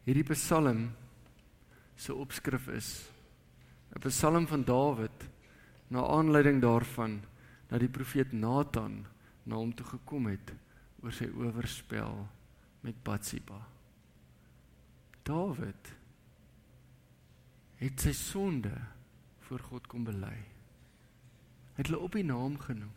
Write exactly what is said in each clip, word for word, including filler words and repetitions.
hierdie psalm se opskrif is, 'n psalm van Dawid, na aanleiding daarvan, dat die profeet Nathan na hom toe gekom het, oor sy oorspel met Batsheba. Dawid het sy sonde voor God kom bely. Hy het hulle op die naam genoem.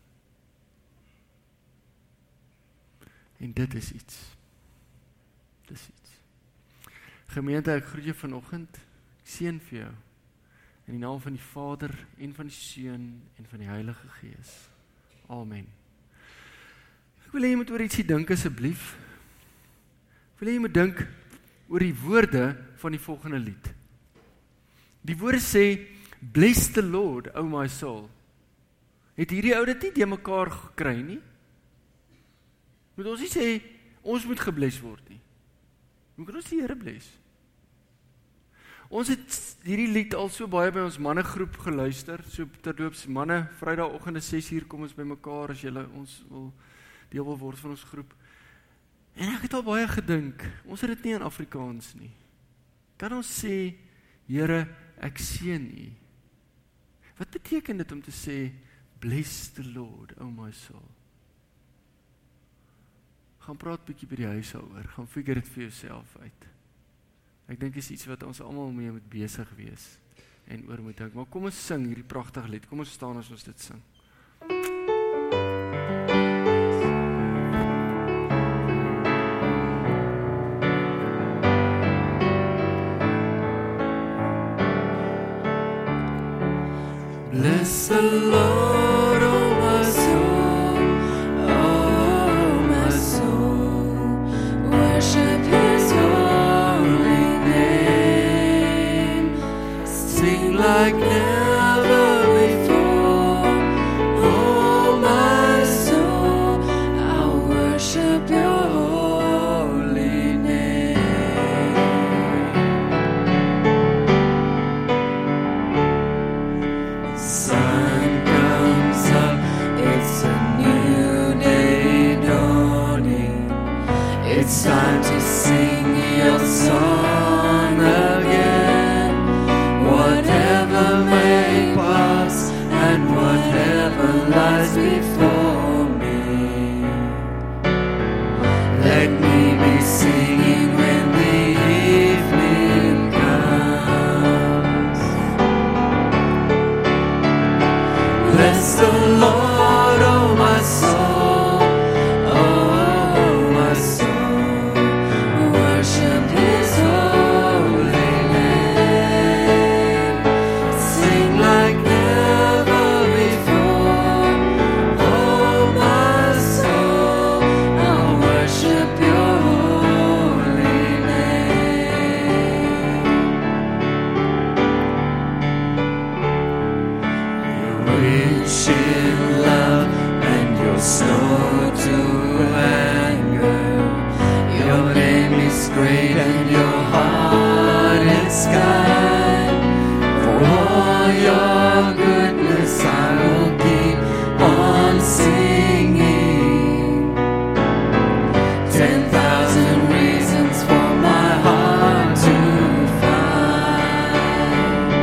En dit is iets. Dit is iets. Gemeente, ek groet jou vanoggend. Ek seën vir jou. In die naam van die Vader en van die Seun en van die Heilige Gees. Amen. Ek wil hê jy moet oor ietsie dink asseblief. Ek wil hê jy moet dink oor die woorde van die volgende lied. Die woorde sê, bless the Lord, O my soul. Het hierdie ou dit nie die mekaar gekry nie? Moet ons nie sê, ons moet gebless word nie. Moet ons die Here bless? Ons het hierdie lied al so baie by ons mannegroep geluister, so terloops manne, Vrydagoggende ses uur kom ons by mekaar, as julle ons wil deel wil word van ons groep. En ek het al baie gedink, ons het dit nie in Afrikaans nie. Kan ons sê, Here, ek seën U? Wat beteken dit om te sê, bless the Lord, O my soul? Gaan praat bietjie by die huis daaroor, gaan figure dit vir jouself uit. Ek dink is iets wat ons almal mee moet besig wees en oor moet dink. Maar kom ons sing hierdie pragtige lied. Kom ons staan as ons dit sing. Bless the Lord, oh my soul, oh my soul, worship His holy name, sing like never before, oh my soul, I'll worship Your holy name. Sun comes up, it's a new day dawning. It's time to sing Your song again. Whatever may pass and whatever lies before me, let me be singing when the evening comes. Bless the Lord, oh my soul, oh my soul, worship His holy name, sing like never before, oh my soul, I'll worship Your holy name. Your rich in love and Your slow to anger, Your name is great and Your heart is kind. For all Your goodness I will keep on singing. Ten thousand reasons for my heart to find.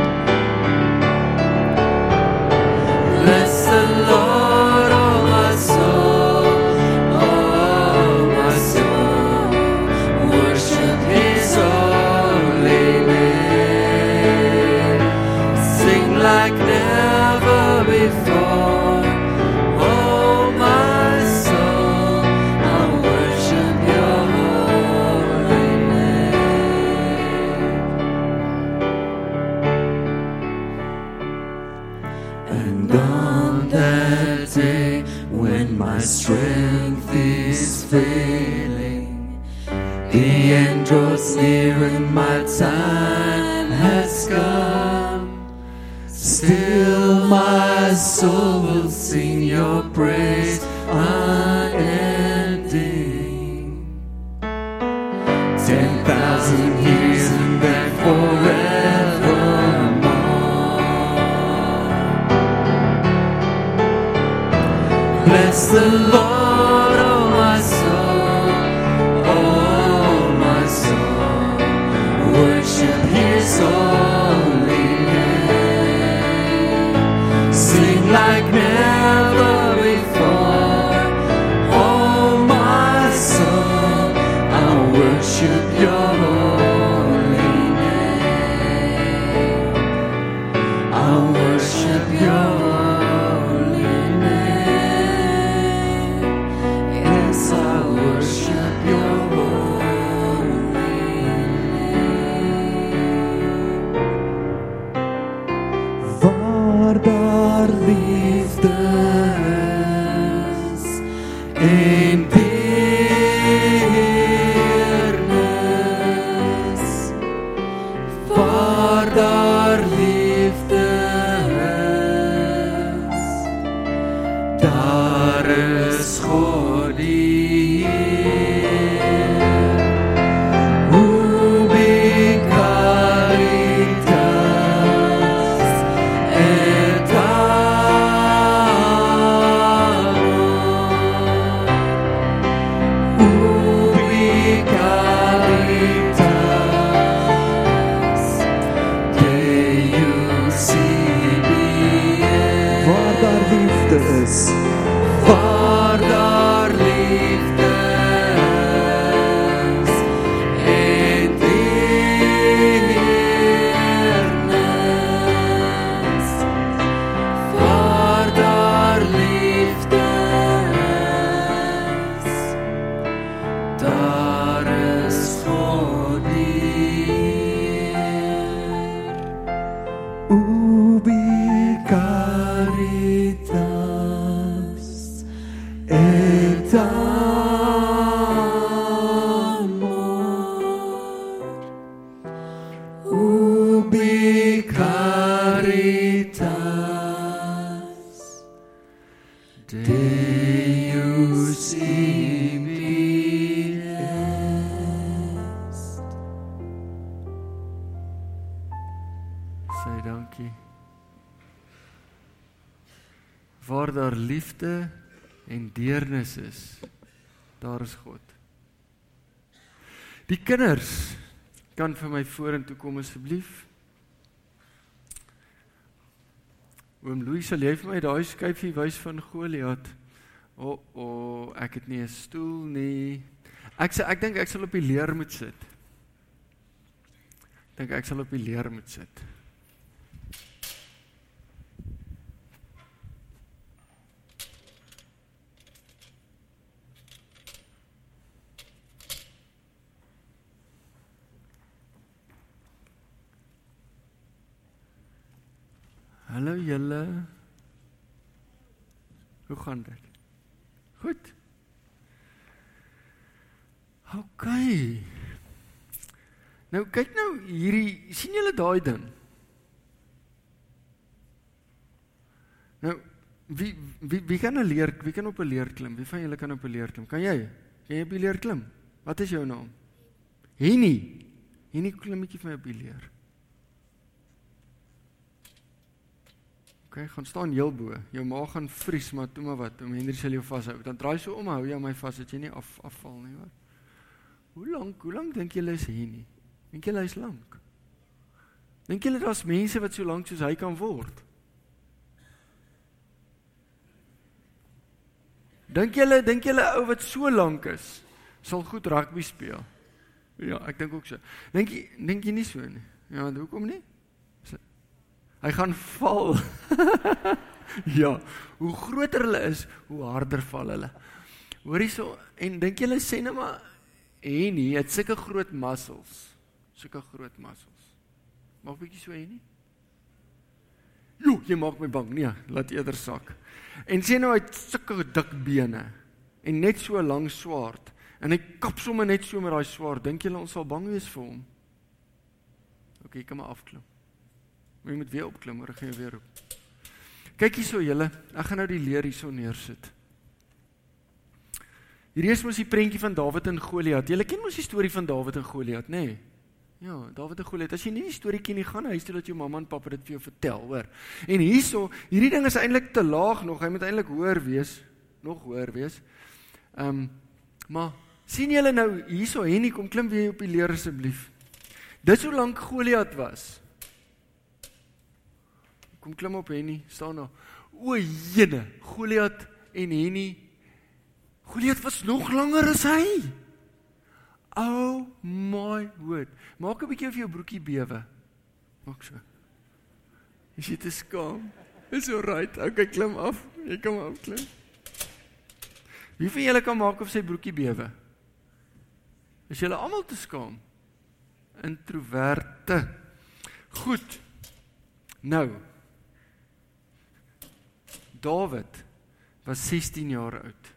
Bless the Lord, oh my soul, oh my soul, worship His holy name, sing like never before, oh my soul, I'll worship Your holy name. And on that day when my strength is failing, the end draws near and my time has come, still my soul will sing Your praise unending. Ten thousand years and then forevermore. Bless the Lord, oh my soul, oh my soul, Waar is God hier? Ubi caritas et amor. Ubi caritas Deus ibi est. Sê dankie. Waar daar liefde en deernis is, daar is God. Die kinders kan vir my vorentoe kom asseblief. Oom Louis, sal jy vir my daai skyfie wys van Goliat? O, oh, oh, ek het nie 'n stoel nie. Ek sê ek dink ek sal op die leer moet sit. Ek dink ek sal op die leer moet sit. Hallo julle. Hoe gaan dit? Goed. OK. Nou kyk nou hierdie, sien julle daai ding? Nou wie wie wie kan 'n leer, wie kan op 'n leer klim? Wie van julle kan op 'n leer klim? Kan jy? Kan jy op 'n leer klim? Wat is jou naam? Henny. Henny klimmetjie van my op die leer. Okay, gaan staan heel bo. Jou maag gaan vries, maar toe maar wat, om Henry sal jou vashou. Dan draai so om, hou jy my vas, dat jy nie af, afval nie, hoor. Hoe lank, hoe lank dink julle is hier nie? Dink julle hy is lank? Dink julle daar's mense wat so lank soos hy kan word? Dink julle, dink julle ou wat so lank is, sal goed rugby speel? Ja, ek dink ook so. Dink jy, dink jy nie so nie? Ja, hoekom nie? Hy gaan val. Ja, hoe groter hulle is, hoe harder val hulle. Hoorie so, en dink julle sê nou maar, Henny het sulke groot muscles, sulke groot muscles. Maak bietjie so Henny. Jo, jy maak my bang, nee, laat eerder sak. En sê nou hy het sulke dik bene, en net so 'n lang swaard, en hy kap sommer net so met daai swaard, dink julle ons sal bang wees vir hom? Ok, jy kan maar afklim. Maar jy moet weer opklim, maar ek gaan jou weer op. Kyk hier so julle, ek gaan nou die leer hier so neersit. Hierdie is mos die prentjie van Dawid en Goliat. Julle ken mos die storie van Dawid en Goliat, nê? Nee? Ja, Dawid en Goliat. As jy nie die storie ken nie, gaan huis toe dat jou mamma en pappa dit vir jou vertel, hoor. En hierso, hierdie ding is eintlik te laag nog, hy moet eintlik hoër wees, nog hoër wees. Ehm, um, maar sien julle nou hierso, Henny, kom klim weer op die leer asseblief. Dis hoe lank Goliat was. Kom klim op Henny, staan nou. O, jene, Goliat en Henny. Goliat was nog langer as hy. Oh my word. Maak 'n bietjie of jou broekie bewe. Maak so. Is jy te skaam? Is alright. Okay, klim af. Jy kan maar afklim. Wie van julle kan maak of sy broekie bewe? Is julle almal te skaam? Introverte. Goed. Nou. Dawid was sestien jaar oud.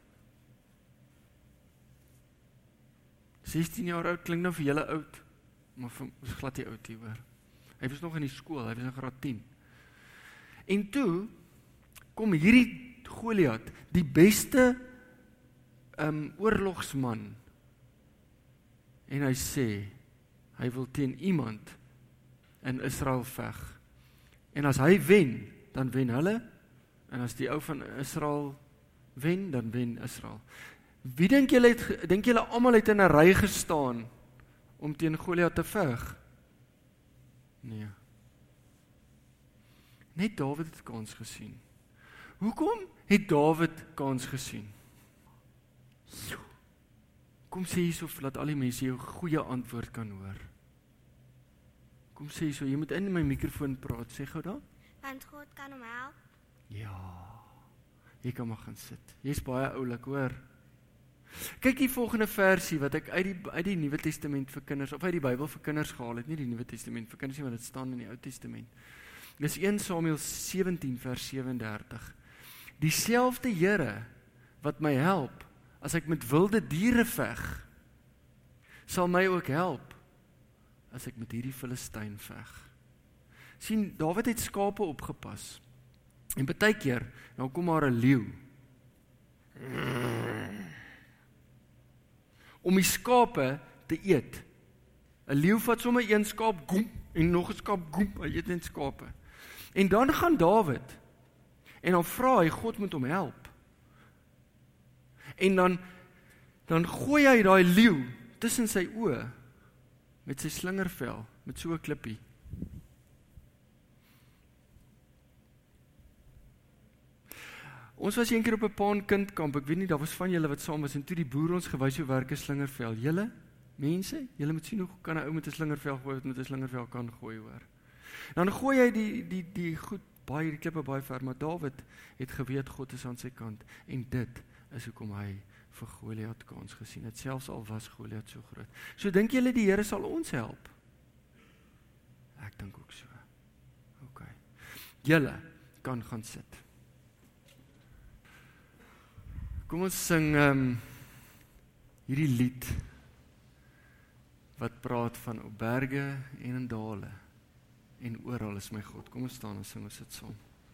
sestien jaar oud klink nou vir julle oud, maar vir ons glad nie oud hier hoor. Hy was nog in die skool, hy was in graad tien. En toe kom hierdie Goliat, die beste um, oorlogsman, en hy sê hy wil teen iemand in Israel veg. En as hy wen, dan wen hulle. En as die ou van Israel wen, dan wen Israel. Wie dink julle het, dink julle almal het in 'n ry gestaan om teen Goliat te veg? Nee. Net Dawid het kans gesien. Hoekom het Dawid kans gesien? Kom sê hierso, laat al die mense jou goeie antwoord kan hoor. Kom sê hierso, jy moet in my mikrofoon praat, sê gou dan. Want God kan hom help. Ja, jy kan maar gaan sit. Jy's baie oulik, hoor. Kyk die volgende versie wat ek uit die, uit die Nuwe Testament vir kinders, of uit die Bybel vir kinders gehaal het, nie die Nuwe Testament vir kinders nie, want dit staan in die Ou Testament. Dis een Samuel sewentien vers sewe en dertig. Dieselfde Here wat my help, as ek met wilde diere veg, sal my ook help, as ek met hierdie Filistyn veg. Sien, Dawid het skape opgepas, en baie keer, nou kom maar 'n leeu, om die skape te eet. 'n Leeu vat sommer een skaap, goem, en nog 'n skaap, goem, hy eet net skape. En dan gaan Dawid, en dan vra hy, God moet hom help. En dan, dan gooi hy daai leeu tussen sy oë, met sy slingervel, met so 'n klippie. Ons was een keer op 'n paankindkamp, ek weet nie, daar was van julle wat saam was, en toe die boer ons gewys hoe werk 'n slingervel. Julle, mense, julle moet sien hoe kan 'n ou met 'n slingervel gooi, wat met 'n slingervel kan gooi, hoor. Dan gooi hy die, die, die goed, baie, die klippe baie ver, maar Dawid het geweet, God is aan sy kant, en dit is hoekom hy vir Goliat kans gesien het, selfs al was Goliat so groot. So dink julle die Here sal ons help? Ek dink ook so. OK. Julle kan gaan sit. Kom ons sing um, hierdie lied wat praat van op berge en in dale en oral is my God. Kom ons staan en sing ons dit saam.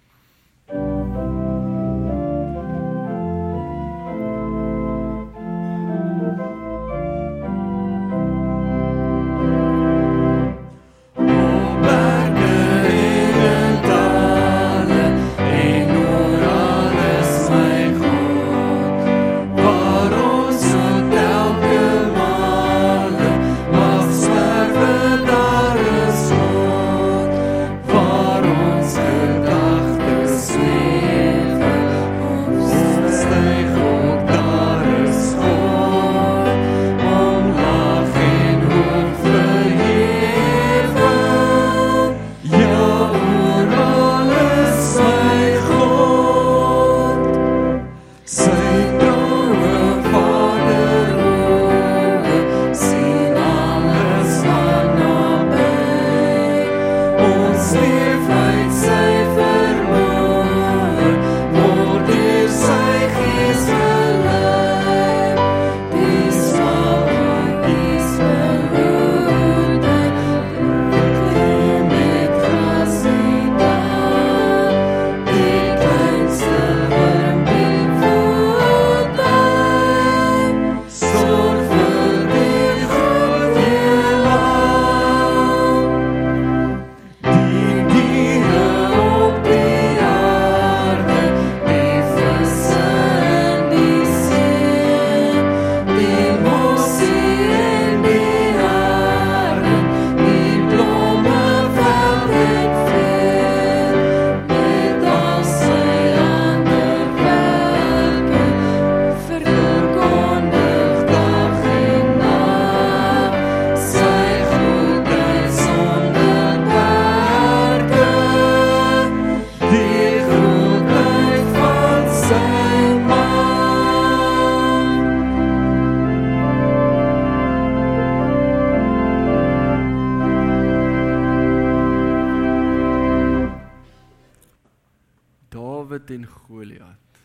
Dawid en Goliat.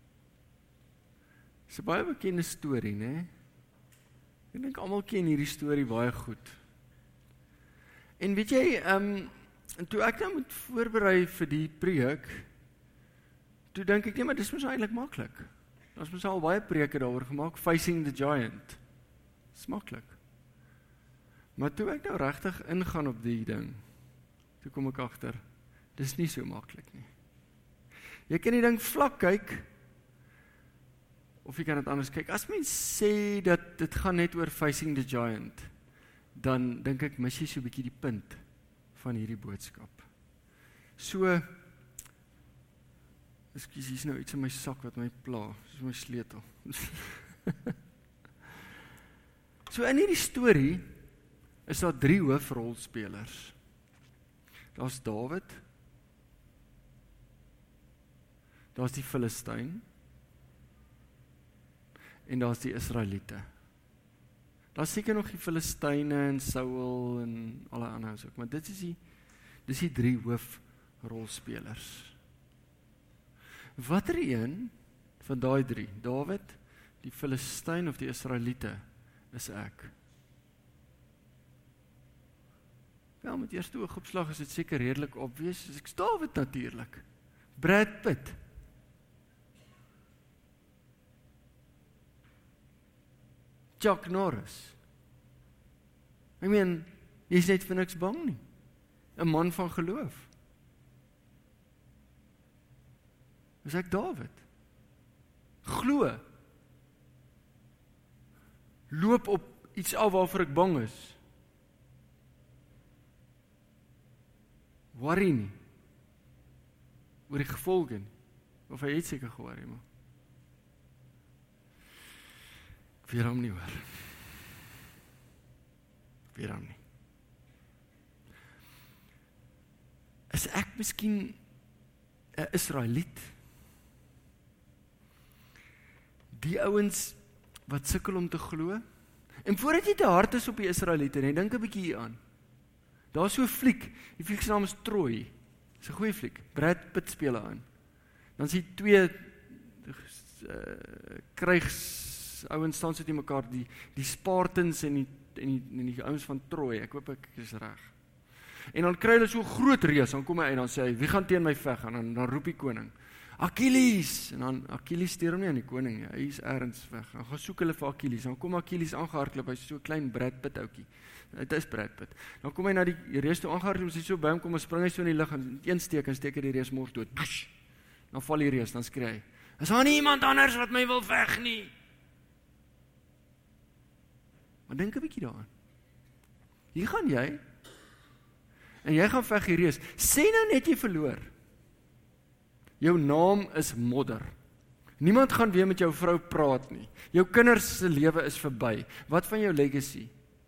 Dis 'n baie bekende storie, né? Ek dink almal ken hierdie storie baie goed. En weet jy, um, toe ek nou moet voorberei vir die preek, toe dink ek, nee, maar dis mos eintlik maklik. Ons mos al baie preke daaroor gemaak, Facing the Giant. Dis maklik. Maar toe ek nou regtig ingaan op die ding, toe kom ek agter, dis nie so maklik nie. Jy kan die ding vlak kyk, of jy kan dit anders kyk. As mens sê dat dit gaan net oor Facing the Giant, dan dink ek, mis jy so 'n bietjie die punt van hierdie boodskap. So, ekskuus, hier is nou iets in my sak wat my pla, soos my sleutel. So in hierdie storie is daar drie hoofrolspelers. Daar's Dawid, daar's die Filistyn, en daar's die Israeliete. Daar's seker nog die Filistyne en Saul en alle ander ook, maar dit is die, dis die drie hoofrolspelers. Watter een van daai drie, Dawid, die Filistyn of die Israeliete, is ek? Ja, met eerste oogopslag is dit seker redelik obvious, as ek Dawid natuurlik. Brad Pitt. Chuck Norris. Ek meen, jy is net vir niks bang nie. 'n man van geloof. Is ek Dawid? Glo. Loop op iets af waarvoor ek bang is. Worry nie. Oor die gevolge nie. Of hy het seker ge-worry, maar ek weet hom nie hoor. Ek weet hom nie. Is ek miskien 'n Israeliet? Die ouens wat sukkel om te glo? En voordat jy te hard is op die Israeliete, nee, dink 'n bietjie hier aan. Daar is so 'n fliek, die fliek se naam is Troy. Dis 'n goeie fliek. Brad Pitt speel aan. Dan sien jy twee uh, krygsouens staan so teen mekaar, die die Spartans en die en die, en die ouens van Troy. Ek hoop ek is reg. En dan kry hulle so 'n groot reus, dan kom hy uit, dan sê hy, wie gaan teen my veg? En dan, dan roep die koning, Achilles! En dan, Achilles stuur hom nie aan die koning nie, hy is ergens weg. Dan gaan soek hulle vir Achilles, dan kom Achilles aangehardloop, hy is so 'n klein Brad Pitt ouetjie. Dit is Brad Pitt. Dan kom hy na die reus toe aangehardloop, as hy so by hom kom, dan spring hy so in die lug, en een steek, en steek hy die reus mors dood. Bush! Dan val die reus, dan skree hy, is daar nie iemand anders wat my wil veg nie? Maar dink 'n bietjie daaraan. Hier gaan jy, en jy gaan veg die reus. Sê nou net jy verloor. Jou naam is modder. Niemand gaan weer met jou vrou praat nie. Jou kinders se lewe is verby. Wat van jou legacy?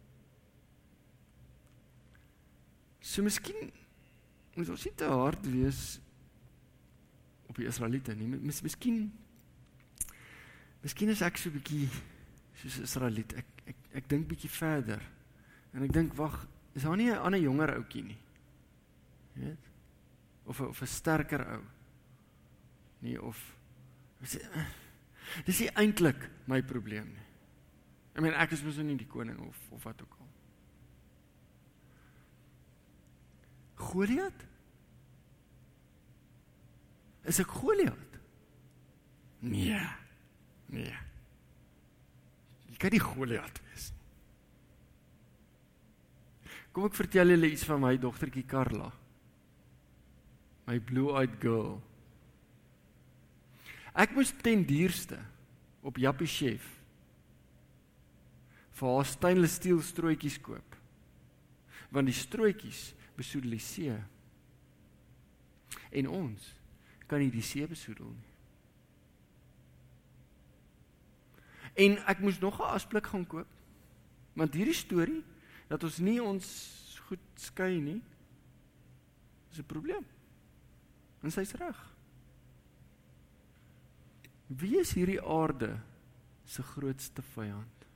So miskien moet ons nie te hard wees op die Israeliete nie. Mis, miskien miskien is ek so 'n bietjie soos Israeliet. Ek ek ek dink bietjie verder. En ek dink, wag, is daar nie 'n ander jonger ouetjie nie? Weet? Of 'n of 'n sterker ou. Nee, of dis nie eintlik my probleem nie. Ek meen, ek is mos nie die koning of of wat ook al. Goliat? Is ek Goliat? Nee. Nee. Jy kan nie Goliat wees nie. Kom ek vertel julle iets van my dogtertjie Carla. My blue-eyed girl. Ek moes ten duurste op Jappie Chef vir haar stainless steel strooitjies koop. Want die strooitjies besoedel die see. En ons kan nie die see besoedel nie. En ek moes nog 'n asblik gaan koop. Want hierdie storie dat ons nie ons goed skei nie, is 'n probleem. En sy's reg. Wie is hierdie aarde se grootste vyand?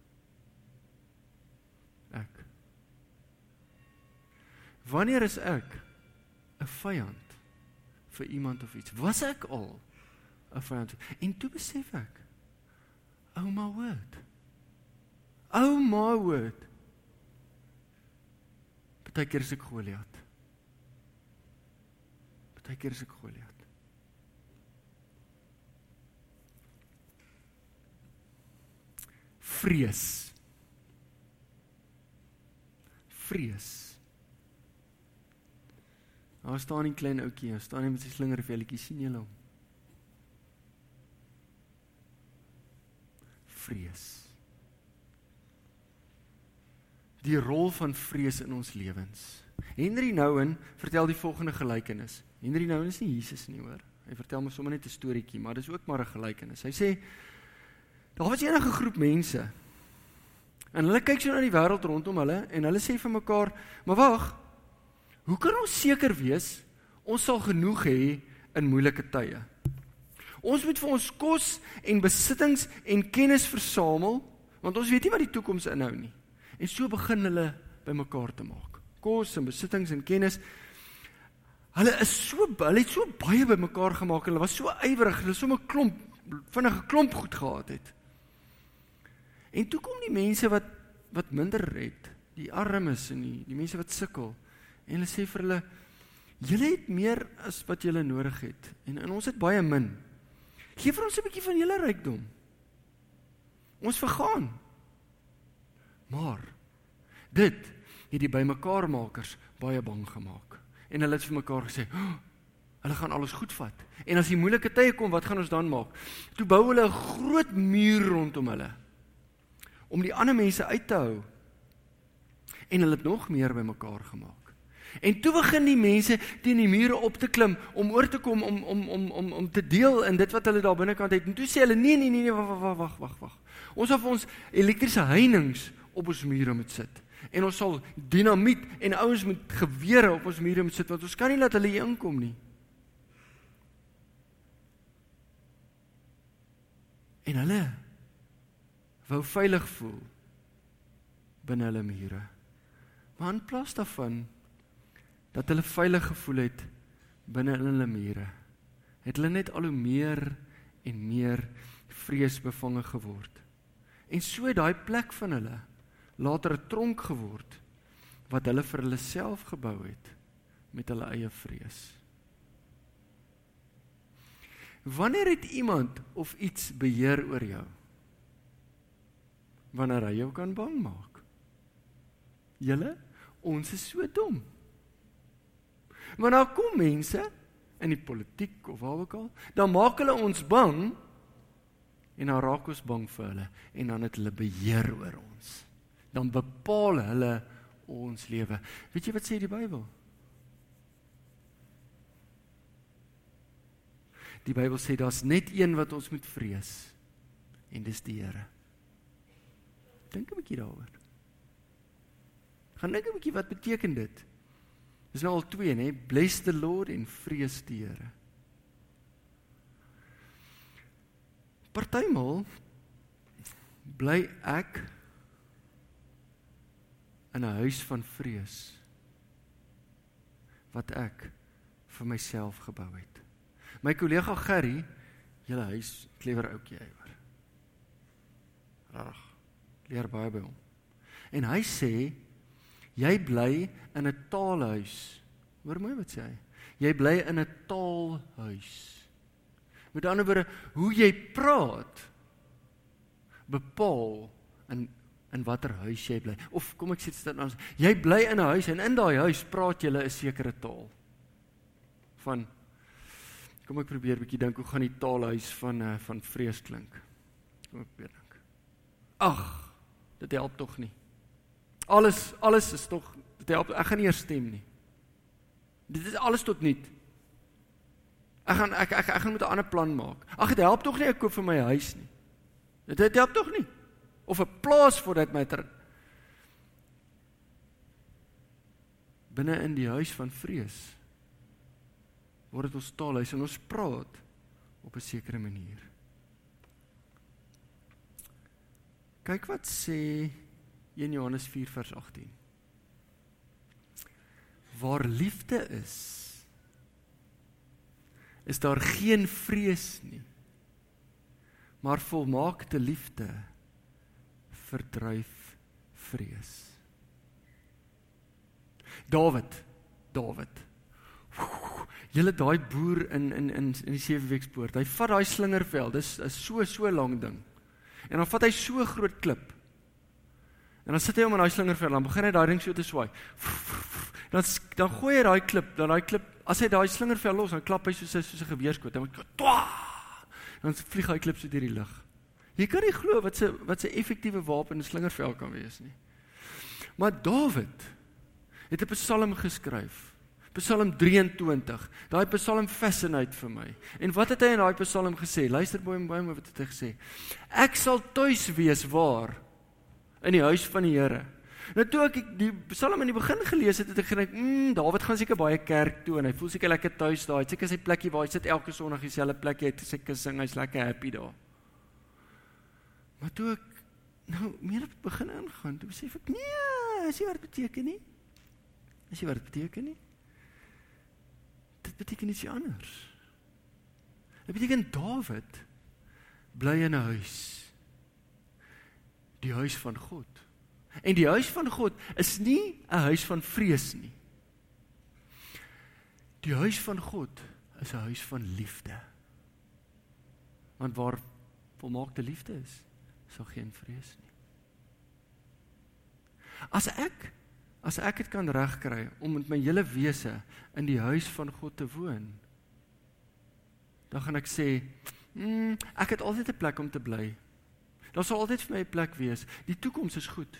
Ek. Wanneer is ek 'n vyand vir iemand of iets? Was ek al 'n vyand? En toe besef ek, oh my word. Oh my word. Partykeer is ek Goliat. Partykeer is ek Goliat. Vrees. Vrees. Daar staan 'n klein ouetjie, daar staan hy met sy slingervelletjie, sien julle hom? Vrees. Die rol van vrees in ons lewens. Henry Nouwen vertel die volgende gelykenis. Henry Nouwen is nie Jesus nie, hoor. Hy vertel my sommer net 'n storieetjie, maar dis ook maar 'n gelykenis. Hy sê, daar was enige groep mense, en hulle kyk so na die wêreld rondom hulle, en hulle sê vir mekaar, maar wag, hoe kan ons seker wees, ons sal genoeg hê in moeilike tye? Ons moet vir ons kos en besittings en kennis versamel, want ons weet nie wat die toekoms inhou nie. En so begin hulle bymekaar te maak. Kos en besittings en kennis. Hulle is so, hulle het so baie bymekaar gemaak, hulle was so ywerig, hulle so 'n klomp, vinnige klomp goed gehad het. En toe kom die mense wat, wat minder het, die armes en die, die mense wat sukkel, en hulle sê vir hulle, julle het meer as wat julle nodig het, en, en ons het baie min. Geef vir ons 'n bietjie van julle rykdom. Ons vergaan. Maar, dit het die bymekaarmakers baie bang gemaak. En hulle het vir mekaar gesê, oh, hulle gaan alles goed vat. En as die moeilike tye kom, wat gaan ons dan maak? Toe bou hulle 'n groot muur rondom hulle, om die ander mense uit te hou. En hulle het nog meer bymekaar gemaak. En toe begin die mense teen die mure op te klim, om oor te kom, om, om, om, om, om te deel in dit wat hulle daar binnekant het. En toe sê hulle, nee, nee, nee, nee, wag, wag, wag, wag. Ons sal vir ons elektriese heininge op ons mure moet sit. En ons sal dinamiet en ouens met gewere op ons mure moet sit, want ons kan nie laat hulle hier inkom nie. En hulle wou veilig voel binne hulle mure. Maar in plaas daarvan, dat hulle veilig gevoel het binne hulle mure, het hulle net al hoe meer en meer vreesbevange geword. En so daai plek van hulle later 'n tronk geword, wat hulle vir hulle self gebou het, met hulle eie vrees. Wanneer het iemand of iets beheer oor jou? Wanneer hy jou kan bang maak. Julle, ons is so dom. Maar nou kom mense, in die politiek of waar ook al, dan maak hulle ons bang, en dan raak ons bang vir hulle, en dan het hulle beheer oor ons. Dan bepaal hulle ons lewe. Weet jy wat sê die Bybel? Die Bybel sê, daar's net een wat ons moet vrees, en dis die Here. Dink 'n bietjie daaroor. Gaan dink 'n bietjie, wat beteken dit? Dis nou al twee, né? Bless the Lord en vrees die Here. Partymal bly ek in 'n huis van vrees, wat ek vir myself gebou het. My kollega Gerry, julle huis, clever ouetjie hy hoor. Rag, leer baie by hom. En hy sê, jy bly in 'n taalhuis. Hoor mooi wat sê hy. Jy bly in 'n taalhuis. Met ander woorde, hoe jy praat, bepaal in, in watter huis jy bly. Of kom ek sê dit anders, jy bly in 'n huis, en in daai huis praat jy 'n sekere taal. Van, kom ek probeer 'n bietjie dink, hoe gaan die taalhuis van, uh, van vrees klink? Kom ek probeer dink. Ag, dit help tog nie. Alles, alles is tog, dit help, ek gaan nie eers stem nie. Dit is alles tot niet. Ek gaan, ek, ek, ek gaan met 'n ander plan maak. Ag, dit help tog nie, ek koop vir my huis nie. Dit, dit help tog nie. Of 'n plaas vir dat matter. Binne in die huis van vrees, word dit ons taalhuis, en ons praat op 'n sekere manier. Kyk wat sê een Johannes vier vers agttien. Waar liefde is, is daar geen vrees nie, maar volmaakte liefde verdryf vrees. Dawid, Dawid, julle daai boer in, in, in, in die Seweweekspoort, hy vat daai slingervel, dis is so, so lang ding, en dan vat hy so groot klip, en dan sit hy om in daai slingervel, dan begin hy daai ding so te swaai, dan, dan gooi hy daai klip, dan daai klip, as hy daai slingervel los, dan klap hy soos 'n soos 'n geweerskoot, dan dan vlieg hy klip so deur die lug. Jy kan nie glo wat 'n wat 'n effektiewe wapen 'n slingervel kan wees nie. Maar Dawid het 'n psalm geskryf, Psalm drieëntwintig, daai psalm fascinate vir my. En wat het hy in daai psalm gesê? Luister baie mooi wat het hy gesê. Ek sal tuis wees waar? In die huis van die Here. Nou toe ek die Psalm in die begin gelees het, het ek gedink, mm, Dawid gaan seker baie kerk toe, en hy voel seker lekker tuis daar, hy het seker sy plekkie waar hy sit elke sondag dieselfde plekkie, hy het seker sing, hy's lekker happy daar. Maar toe ek nou meer op begin ingaan, toe besef ek, nee, is nie wat dit beteken nie. Is nie wat dit beteken nie. Dit beteken iets anders. Dit beteken Dawid bly in 'n huis. Die huis van God. En die huis van God is nie 'n huis van vrees nie. Die huis van God is 'n huis van liefde. Want waar volmaakte liefde is, sal geen vrees nie. As ek, as ek het kan regkry om met my hele wese in die huis van God te woon, dan gaan ek sê, mm, ek het altyd 'n plek om te bly. Daar sal altyd vir my 'n plek wees. Die toekoms is goed.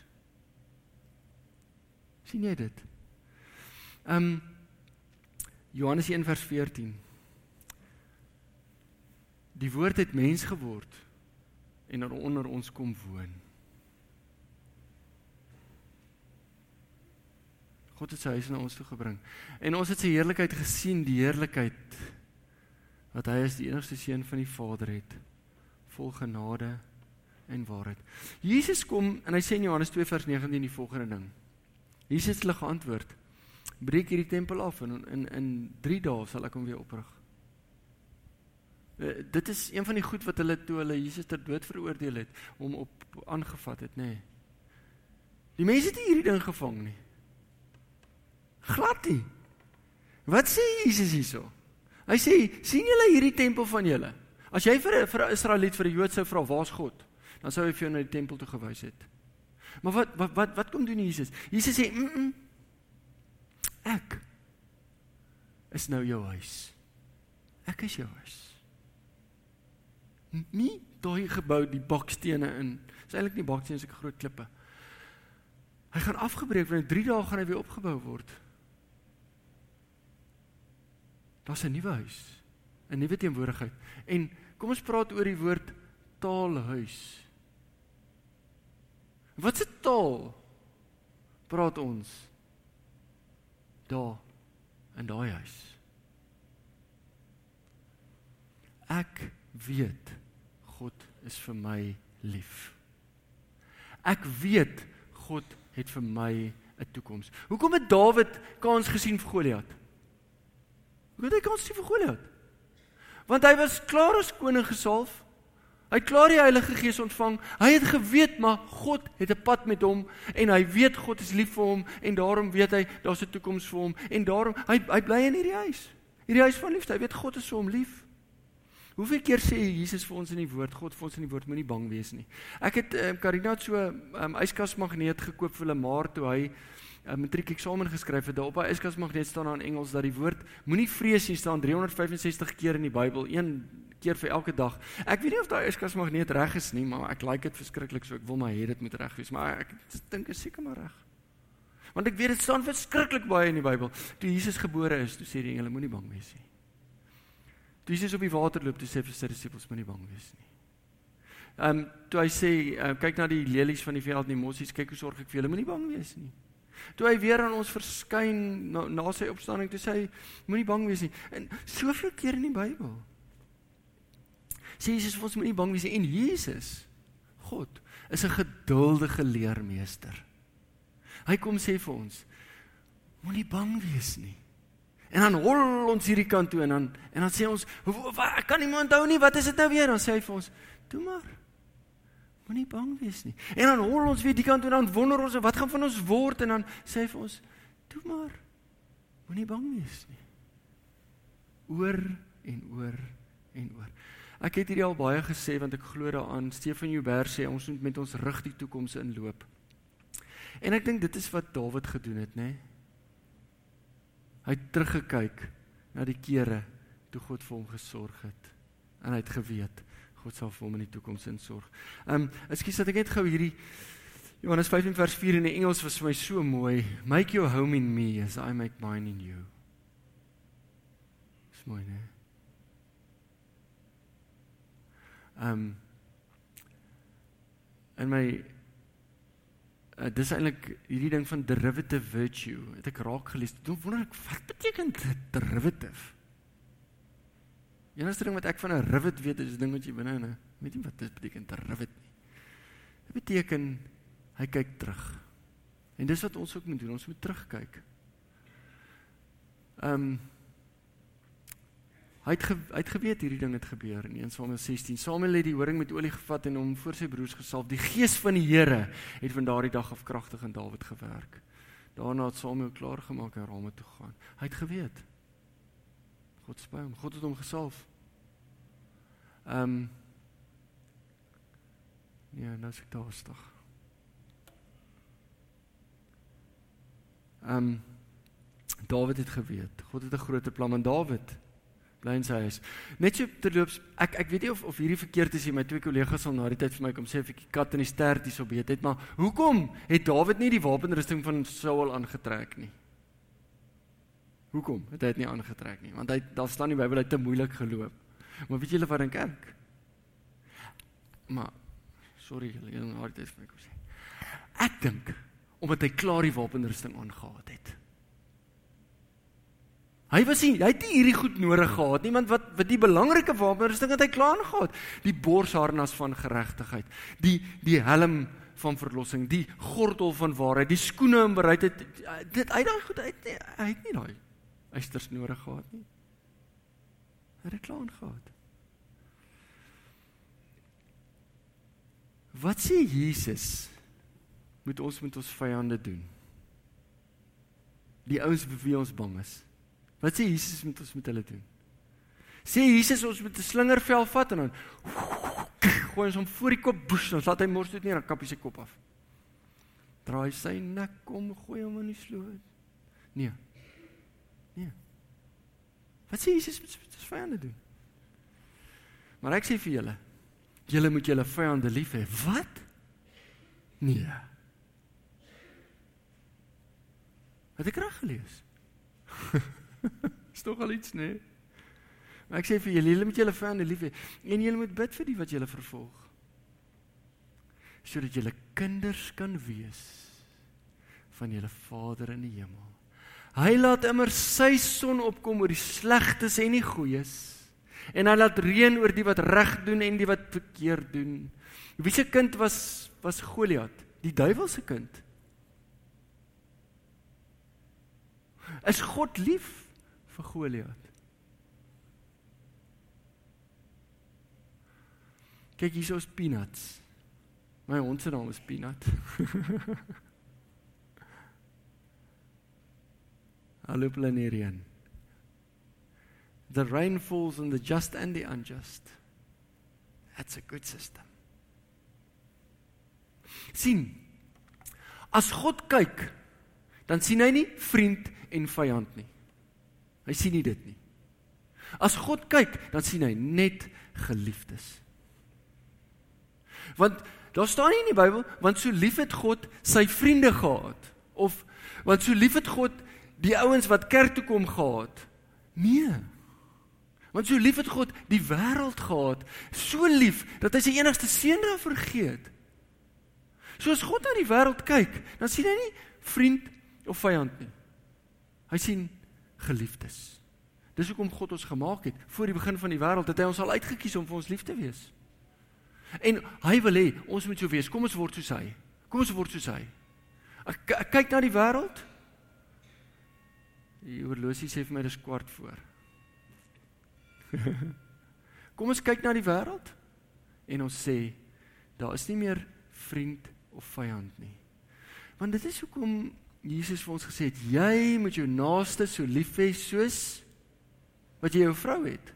Sien jy dit? Um, Johannes een vers veertien. Die woord het mens geword en er onder ons kom woon. God het sy huis na ons toe gebring. En ons het sy heerlikheid gesien, die heerlikheid wat hy as die enigste seun van die Vader het, vol genade en waarheid. Jesus kom, en hy sê in Johannes twee vers negentien die volgende ding. Jesus het hulle geantwoord, breek hierdie tempel af, en in, in drie dae sal ek hom weer oprig. Uh, dit is een van die goed wat hulle, toe hulle Jesus ter dood veroordeel het, om op aangevat het, nee. Die mense het nie hierdie ding gevang nie. Glad nie. Wat sê Jesus hierso? Hy sê, sien julle hierdie tempel van julle? As jy vir 'n vir 'n Israeliet, vir 'n Jood sou vra, waar's God? Dan sou hy vir jou na die tempel toe gewys het. Maar wat wat wat wat kom doen Jesus? Jesus sê, mm -mm, ek is nou jou huis. Ek is jou huis. Nie daai gebou, die bakstene in. Dis eintlik nie bakstene, dis 'n groot klippe. Hy gaan afgebreek, want in drie dae gaan hy weer opgebou word. Daar's 'n nuwe huis, 'n nuwe teenwoordigheid. En kom ons praat oor die woord taalhuis. Wat se taal praat ons daar in daai huis? Ek weet God is vir my lief. Ek weet God het vir my 'n toekoms. Hoekom het Dawid kans gesien vir Goliat? Hoekom het hy kans gesien vir Goliat? Want hy was klaar as koning gesalf. Hy het klaar die Heilige Gees ontvang. Hy het geweet, maar God het 'n pad met hom, en hy weet God is lief vir hom, en daarom weet hy, daar's 'n toekoms vir hom, en daarom, hy, hy bly in hierdie huis. Hierdie huis van liefde, hy weet God is vir hom lief. Hoeveel keer sê Jesus vir ons in die woord, God vir ons in die woord, moenie bang wees nie. Ek het, um, Karina het so 'n um, yskasmagneet gekoop vir hulle maar, toe hy um, matriek eksamen geskryf het. Daar op hy yskasmagneet staan daar in Engels, dat die woord, moenie vrees nie, staan driehonderdvyfensestig keer in die Bybel, een keer vir elke dag. Ek weet nie of daai yskasmagneet reg is nie, maar ek like dit verskriklik, so ek wil my hê dit moet reg wees, maar ek dink is seker maar reg. Want ek weet dit staan verskriklik baie in die Bybel. Toe Jesus gebore is, toe sê die engele, moenie bang wees nie. Toe Jesus op die water loop, toe sê vir sy disippels, moenie bang wees nie. Um, toe hy sê, uh, kyk na die lelies van die veld, die mossies, kyk hoe sorg ek vir julle, moenie bang wees nie. Toe hy weer aan ons verskyn, na, na sy opstanding, toe sê hy, moenie bang wees nie. En soveel keer in die Bybel sê Jesus vir ons, moenie bang wees nie. En Jesus, God, is 'n geduldige leermeester. Hy kom sê vir ons, moenie bang wees nie. En dan hol ons hierdie kant toe, en dan, en dan sê ons, ek kan nie onthou nie, wat is dit nou weer? Dan sê hy vir ons, doe maar, moenie bang wees nie. En dan hol ons weer die kant toe, en dan wonder ons, wat gaan van ons word? En dan sê hy vir ons, doe maar, moenie bang wees nie. Oor en oor en oor. Ek het hierdie al baie gesê, want ek glo daaraan, Stefan Joubert sê, ons moet met ons rug die toekoms inloop. En ek dink dit is wat Dawid gedoen het, né? Hy het teruggekyk na die kere toe God vir hom gesorg het. En hy het geweet, God sal vir hom in die toekoms insorg. Um, ekskuus dat ek net gou hierdie Johannes vyftien vers vier in die Engels was vir my so mooi. Make your home in me as I make mine in you. Dis mooi, né? Um, in my uh, dis eintlik hierdie ding van derivative virtue, het ek raak gelees, toen wonder ek, wat beteken derivative? Die enigste ding wat ek van 'n rivet weet, is die ding wat jy binne in 'n, weet nie wat dit beteken, rivet nie. Dit beteken, hy kyk terug. En dis wat ons ook moet doen, ons moet terugkyk. Um, hy, het ge, hy het geweet hierdie ding het gebeur in Eerste Samuel sestien. Samuel het die horing met olie gevat en hom voor sy broers gesalf. Die gees van die Here het van daardie dag af kragtig in Dawid gewerk. Daarna het Samuel klaargemaak en Rama toe gegaan. Hy het geweet. God is by hom. God het hom gesalf. Um, ja, nou is ek daar stig. Um, Dawid het geweet. God het 'n groter plan met Dawid. Bly in sy huis. Net so terloops, ek ek weet nie of of hierdie verkeerd is, my twee kollegas sal na die tyd vir my kom sê of ek die kat in die stert hierso beet het, maar hoekom het Dawid nie die wapenrusting van Saul aangetrek nie? Hoekom het hy dit nie aangetrek nie? Want hy, daar staan in die Bybel, hy het te moeilik geloop. Maar weet julle wat dink ek? Maar, sorry julle, julle na die tyd vir my kom sê. Ek dink, omdat hy klaar die wapenrusting aangehad het. Hy was nie, hy het nie hierdie goed nodig gehad nie, want wat, wat die belangrike wapenrusting het hy klaar aangehad. Die borsharnas van geregtigheid, die, die helm van verlossing, die gordel van waarheid, die skoene in bereidheid, dit, hy daai goed, hy het nie, hy het nie daai eisters nodig gehad nie. Hy het dit klaar aangehad. Wat sê Jesus moet ons met ons vyande doen? Die ouens vir wie ons bang is. Wat sê Jesus moet ons met hulle doen? Sê Jesus ons moet 'n slingervel vat en dan gooi ons hom voor die kop, boes, dan laat hy mors dood nie, dan kap hy sy kop af. Draai sy nek om, gooi hom in die sloot. Nee. Nee. Wat sê Jesus moet ons vyande doen? Maar ek sê vir julle, julle moet julle vyande lief hê. Wat? Nee. Het ek reg gelees? Is toch al iets, nee? Maar ek sê vir julle, julle moet julle vyande lief hê, en julle moet bid vir die wat julle vervolg, sodat julle kinders kan wees van julle Vader in die hemel. Hy laat immer sy son opkom oor die slegtes en die goeies, en hy laat reën oor die wat reg doen en die wat verkeerd doen. Wie se kind was, was Goliat? Die duiwel se kind. Is God lief vir Goliat? Kyk, hier is Peanuts. My hond se naam is Peanut. Hallo planerian. The rain falls on the just and the unjust. That's a good system. Sien, as God kyk, dan sien hy nie vriend en vyand nie. Hy sien nie dit nie. As God kyk, dan sien hy net geliefdes. Want daar staan nie in die Bybel, want so lief het God sy vriende gehad, of want so lief het God die ouens wat kerk toe kom gehad. Nee. Want so lief het God die wêreld gehad, so lief dat hy sy enigste seun daarvoor gegee het. So as God na die wêreld kyk, dan sien hy nie vriend of vyand nie. Hy sien geliefdes. Dis hoekom God ons gemaak het, voor die begin van die wêreld, het hy ons al uitgekies om vir ons lief te wees. En hy wil hê, ons moet so wees, kom ons word soos hy. Kom ons word soos hy. Ek, ek kyk na die wêreld, die oorlosie sê vir my, dis kwart voor. Kom ons kyk na die wêreld, en ons sê, daar is nie meer vriend of vyand nie. Want dit is hoekom Jesus vir ons gesê het, jy moet jou naaste so lief hê soos wat jy jou vrou het.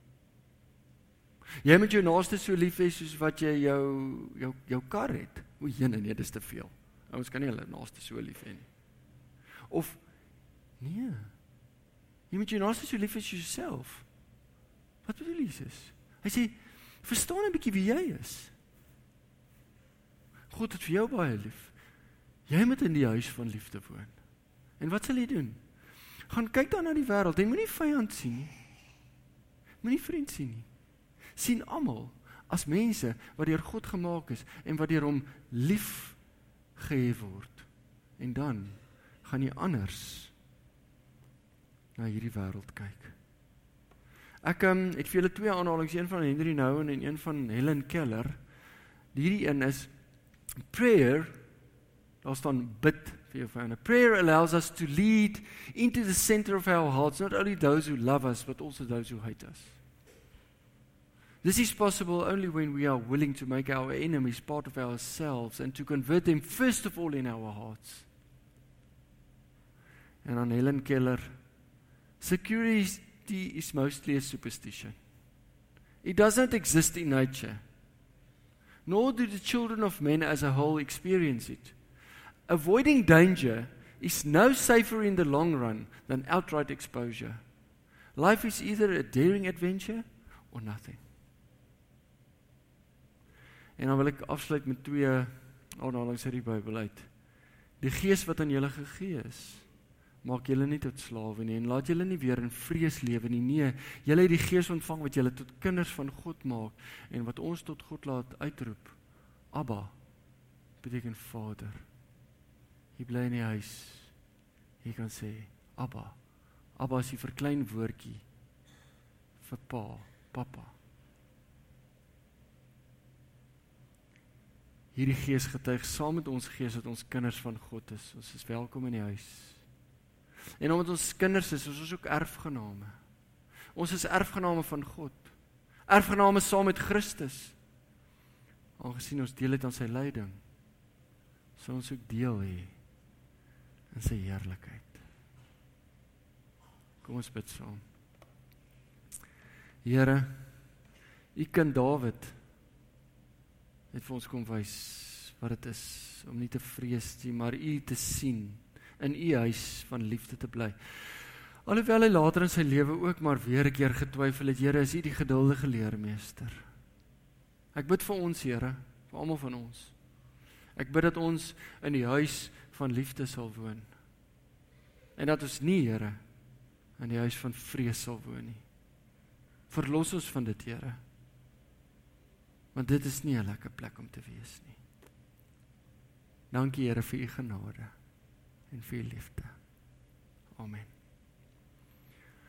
Jy moet jou naaste so lief hê soos wat jy jou, jou, jou kar het. O jene, nee, dis te veel. Ons kan nie hulle naaste so lief hê nie. Of, nee, jy moet jou naaste so lief hê soos jouself. Wat bedoel Jesus? Hy sê, verstaan 'n bietjie wie jy is. God het vir jou baie lief. Jy moet in die huis van liefde woon. En wat sal jy doen? Gaan kyk dan na die wêreld, jy moenie vyand sien nie. Moenie vriend sien nie. Sien almal as mense wat deur God gemaak is en wat deur hom lief gehef word. En dan gaan jy anders na hierdie wêreld kyk. Ek um, het vir julle twee aanhalings, een van Henry Nouwen en een van Helen Keller. Hierdie een is, prayer, daar staan bid vir jou vyande. Prayer allows us to lead into the center of our hearts, not only those who love us, but also those who hate us. This is possible only when we are willing to make our enemies part of ourselves and to convert them first of all in our hearts. En dan Helen Keller, security is mostly a superstition. It does not exist in nature, nor do the children of men as a whole experience it. Avoiding danger is no safer in the long run than outright exposure. Life is either a daring adventure or nothing. En dan wil ek afsluit met twee aanhalings uit die Bybel uit. Die gees wat aan julle gegee is, maak julle nie tot slawe nie, en laat julle nie weer in vrees lewe nie. Nee, julle het die gees ontvang wat julle tot kinders van God maak, en wat ons tot God laat uitroep. Abba, beteken Vader. Jy bly in die huis, jy kan sê, Abba. Abba is die verklein woordjie vir pa, papa. Hierdie gees getuig saam met ons gees dat ons kinders van God is. Ons is welkom in die huis. En omdat ons kinders is, is ons ook erfgename. Ons is erfgename van God. Erfgename saam met Christus. Aangesien ons deel het aan sy lyding, sal ons ook deel hê in sy heerlikheid. Kom ons bid saam. Here, u kind Dawid het vir ons kom wys wat dit is om nie te vrees nie, maar u te sien, in u huis van liefde te bly. Alhoewel hy later in sy lewe ook maar weer 'n keer getwyfel het, Here, is u die geduldige leermeester. Ek bid vir ons, Here, vir almal van ons. Ek bid dat ons in die huis van liefde sal woon. En dat ons nie, Here, in die huis van vrees sal woon nie. Verlos ons van dit, Here. Want dit is nie 'n lekker plek om te wees nie. Dankie, Here, vir u genade en vir u liefde. Amen.